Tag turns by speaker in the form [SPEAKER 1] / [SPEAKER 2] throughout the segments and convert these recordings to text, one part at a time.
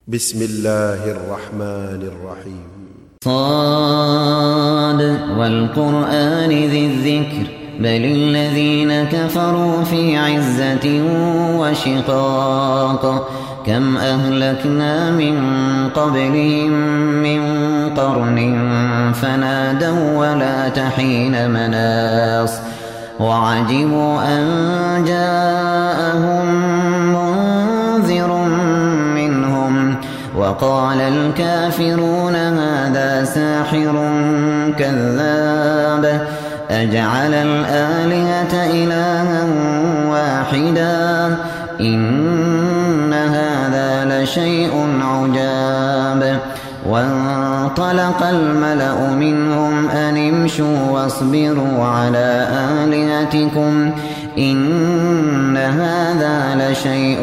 [SPEAKER 1] بسم الله الرحمن الرحيم.
[SPEAKER 2] صاد والقرآن ذي الذكر بل الذين كفروا في عزة وشقاق كم أهلكنا من قبلهم من قرن فنادوا ولا تحين مناص وعجبوا أن جاءهم منذر منهم وقال الكافرون هذا ساحر كذاب أجعل الآلهة إلها واحدا إن هذا لشيء عجاب وانطلق الملأ منهم أن امشوا واصبروا على آلهتكم إن هذا لشيء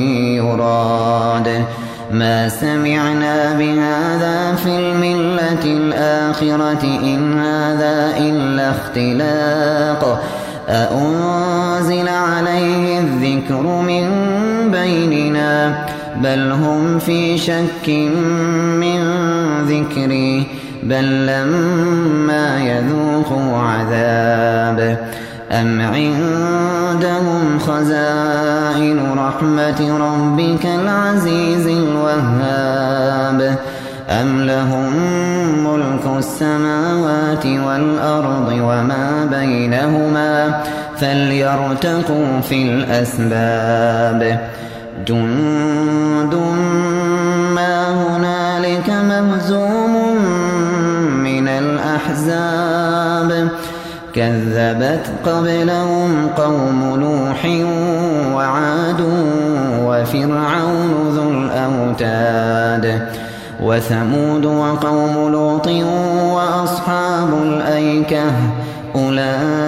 [SPEAKER 2] يراد ما سمعنا بهذا في الملة الآخرة إن هذا إلا اختلاق أأنزل عليه الذكر من بيننا بل هم في شك من ذكري بل لما يذوقوا عذاب أم عندهم خزائن رحمة ربك العزيز الوهاب أم لهم ملك السماوات والأرض وما بينهما فليرتقوا في الأسباب جند ما هنالك مهزوم من الأحزاب كذبت قبلهم قوم نوح وعاد وفرعون ذو الأوتاد وثمود وقوم لوط وأصحاب الأيكة أولئك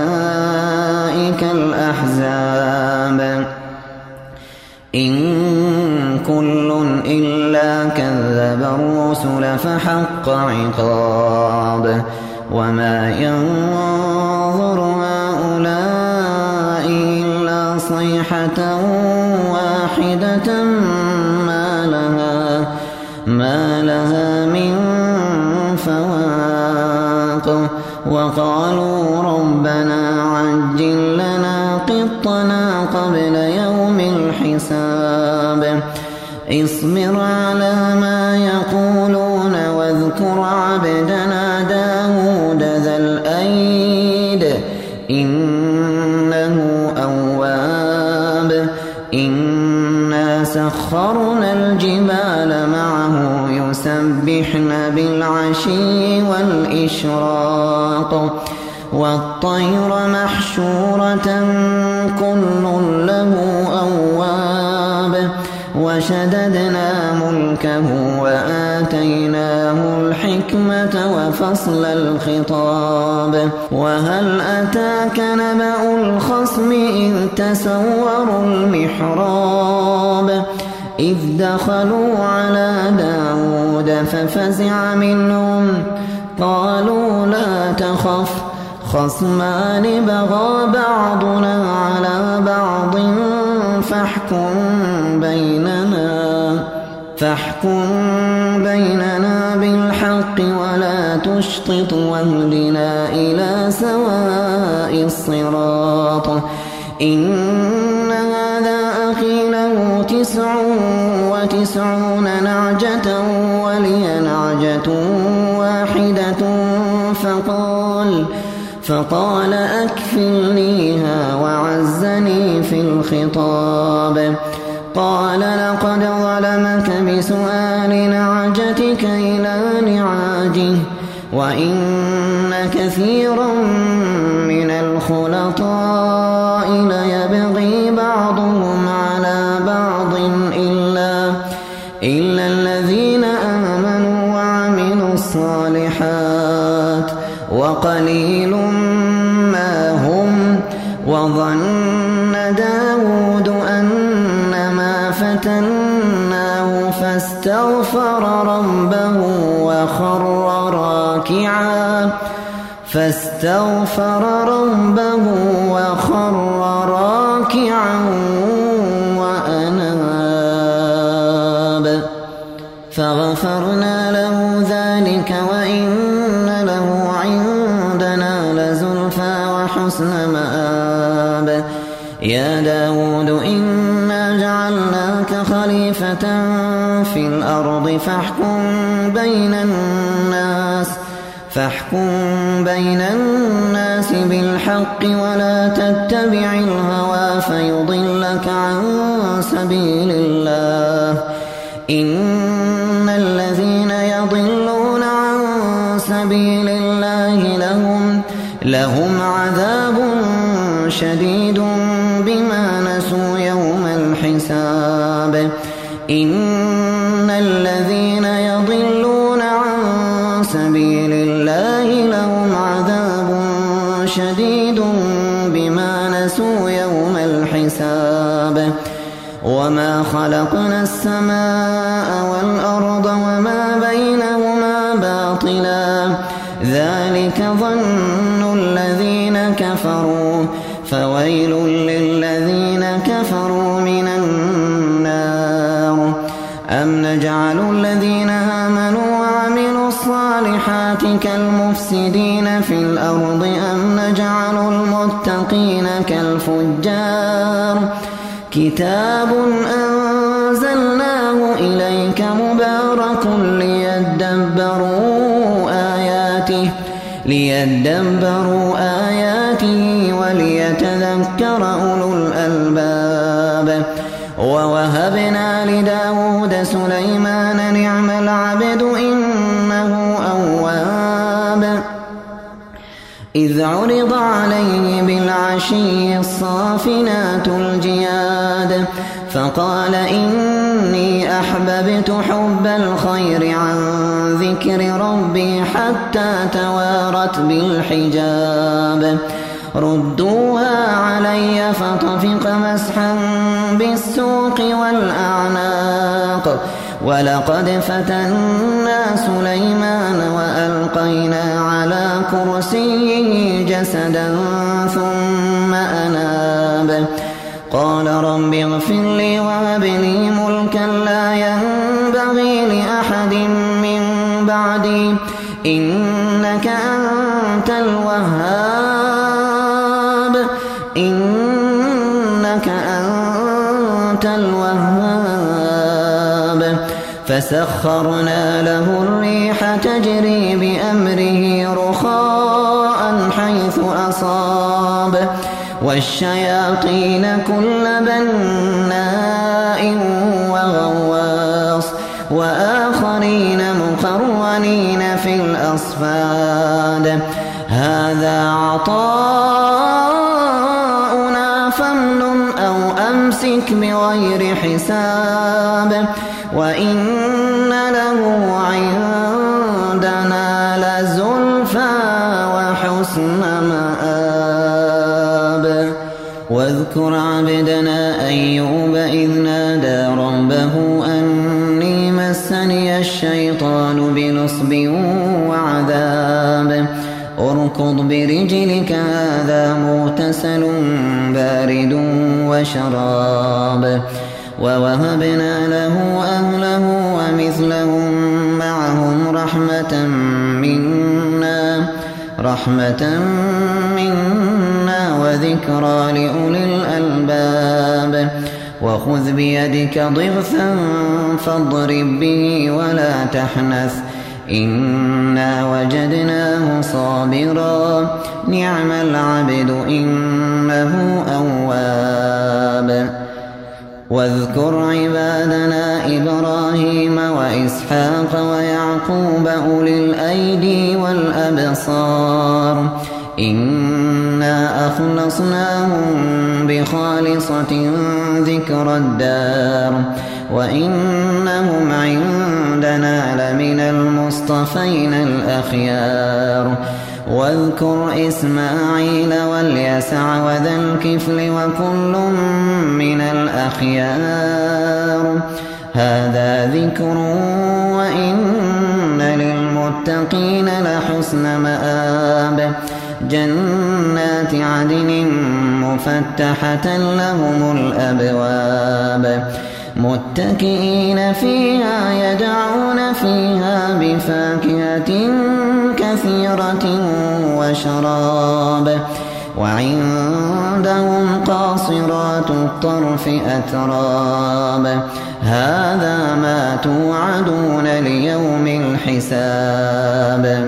[SPEAKER 2] الأحزاب إن كل إلا كذب الرسل فحق عقاب وما ينظر هؤلاء إلا صيحة واحدة ما لها من فواق وقالوا ربنا عجل لنا قطنا قبل يوم الحساب اصبر على ما يقولون واذكر عبدنا داود ذا الأيد إنه أواب إنا سخرنا الجبال معه يسبحن بالعشي والإشراق والطير محشورة كل له أواب وشددنا ملكه وآتيناه الحكمة وفصل الخطاب وهل أتاك نبأ الخصم إذ تسوروا المحراب إذ دخلوا على داود ففزع منهم قالوا لا تخف خصمان بغى بعضنا على بعض فاحكم بيننا بالحق ولا تشطط واهدنا إلى سواء الصراط إن هذا أخي له 99 نعجة ولي نعجة واحدة فقال أكفلنيها وعزني في الخطاب قال لقد ظلمك بسؤال نعجتك إلى نعاجه وإن كثيرا من الخلطاء ليبغي بعضهم على بعض إلا الذين آمنوا وعملوا الصالحات وقليل ما هم وظن داود أنما فتناه فاستغفر ربه وخر راكعا وأناب فغفرنا له ذلك وإن له عندنا لزلفى وحسن مآب يا داود إنا جعلناك خليفة في الأرض فاحكم بين الناس بالحق ولا تتبع الهوى فيضلك عن سبيل الله إن الذين يضلون عن سبيل الله لهم عذاب شديد بما نسوا يوم الحساب إن الذين يضلون عن سبيل الله لهم عذاب شديد بما نسوا يوم الحساب وما خلقنا السماء والأرض وما بينهما باطلا ذلك ظن الذين كفروا فويل للذين كفروا من النار أم نجعل الذين آمنوا وعملوا الصالحات كالمفسدين في الأرض أم نجعل المتقين كالفجار كتاب أنزلناه إليك مبارك ليدبروا آياته وليتذكر أولو الألباب ووهبنا لداود سليمان نعم العبد إنه أواب إذ عرض عليه بالعشي الصافنات الجياد فقال إني أحببت حب الخير عن ذكر ربي حتى توارت بالحجاب ردوها علي فطفق مسحا بالسوق والأعناق ولقد فتنا سليمان وألقينا على كرسيه جسدا ثم أناب قال رب اغفر لي وهب لي ملكا لا ينبغي لأحد من بعدي إنك أنت الوهاب فسخرنا له الريح تجري بأمره رخاء حيث أصاب والشياطين كل بناء وغواص وآخرين مقرنين في الأصفاد هذا عطاؤنا فامنن أو أمسك بغير حساب وإن له عندنا لزلفى وحسن مآب واذكر عبدنا أيوب إذ نادى ربه أني مسني الشيطان بنصب وعذاب اركض برجلك هذا مغتسل بارد وشراب ووهبنا له أهله ومثلهم معهم رحمة منا وذكرى لأولي الألباب وخذ بيدك ضغثا فاضرب به ولا تحنث إنا وجدناه صابرا نعم العبد إنه أواب واذكر عبادنا إبراهيم وإسحاق ويعقوب أولي الأيدي والأبصار إنا أخلصناهم بخالصة ذكر الدار وإنهم عندنا لمن المصطفين الأخيار واذكر إسماعيل واليسع وذا الكفل وكل من الأخيار هذا ذكر وإن للمتقين لحسن مآب جنات عدن مفتحة لهم الأبواب متكئين فيها يدعون فيها بفاكهة كثيرة وشراب وعندهم قاصرات الطرف أتراب هذا ما توعدون ليوم الحساب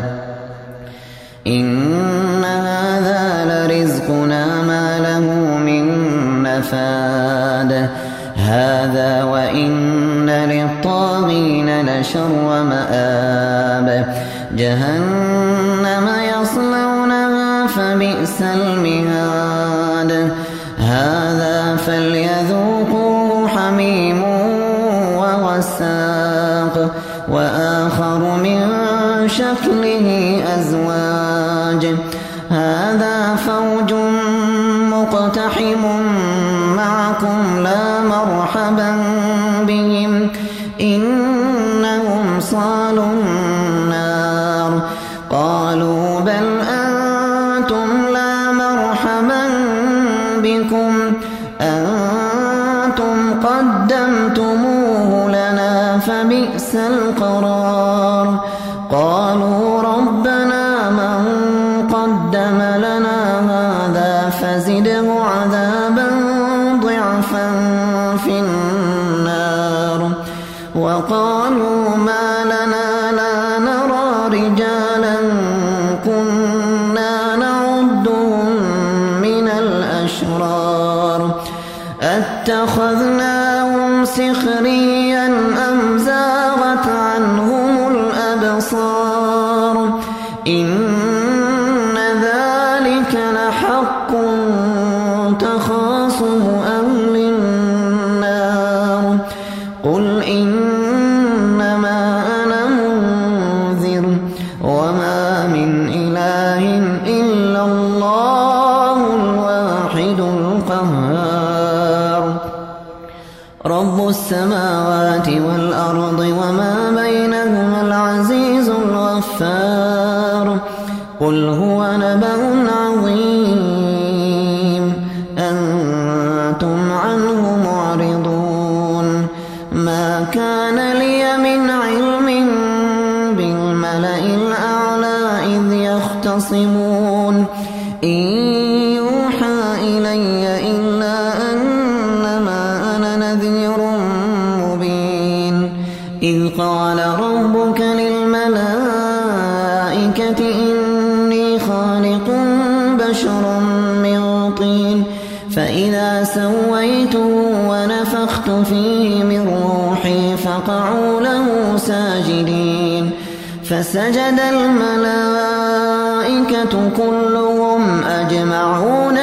[SPEAKER 2] إن هذا لرزقنا ما له من نفاد هذا وإن للطاغين لشر مآب جهنم يصلونها فبئس المهاد هذا فليذوقوه حميم وغساق وآخر من شكله أزواج هذا فوج مقتحم معكم لا مرحبا بهم إنهم صالوا النار قالوا بل أنتم لا مرحبا بكم أنتم قدمتموه لنا فبئس القرار قالوا ربنا من قدم لنا هذا فزده عذابا ضعفا في النار وقالوا ما لنا لا نرى رجالا كنا نعدهم من الأشرار أتخذناهم سخريا أم زاغت عنهم الأبصار إن ذلك لحق تخاصم أهل النار قل إنما أنا منذر وما من إله إلا الله الواحد القهار رب السماوات والأرض وما بينهما العزيز الغفار قل هو نبأ عظيم أنتم عنه معرضون ما كان لي من علم بالملأ الأعلى إذ يختصمون إن يوحى إلي إلا أنما أنا نذير مبين إذ قال ربك للملائكة إني خالق بشرا من طين فإذا سويته ونفخت فيه من روحي فقعوا له ساجدين فسجد الملائكة كلهم أجمعون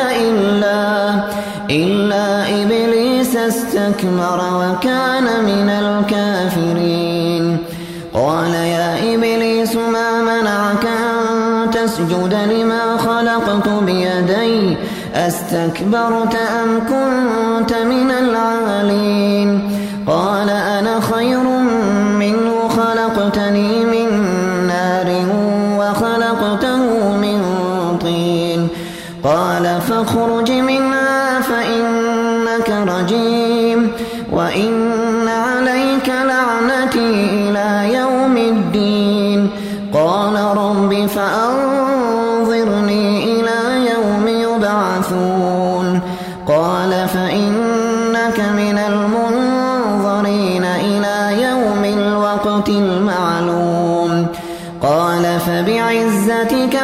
[SPEAKER 2] إلا إبليس استكبر وكان من الكافرين قال يا إبليس ما منعك أن تسجد لما خلقت بيدي أستكبرت أم كنت من العالين قال أنا خير منه خلقتني من نار وخلقته من طين قال فاخرج منها فإنك رجيم وإن عليك لعنتي إلى يوم الدين قال رب فأنظرني إلى يوم يبعثون قال فإنك من المنظرين إلى يوم الوقت المعلوم قال فبعزتك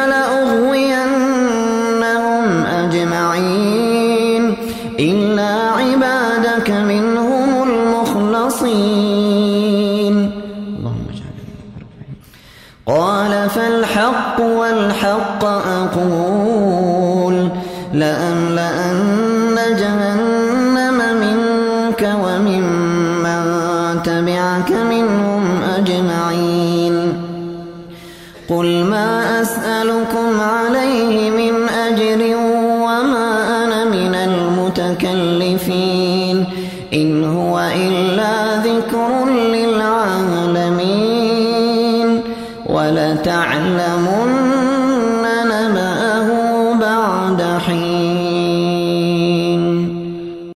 [SPEAKER 2] لأغوينهم أجمعين إلا عبادك منهم المخلصين اللهم اجعلنا قال فالحق والحق أقول لأملأن جهنم منك وممن تبعك منهم أجمعين قل ما أسألكم عليه من أجر وما أنا من المتكلفين إن هو إلا ذكر للعالمين ولتعلمن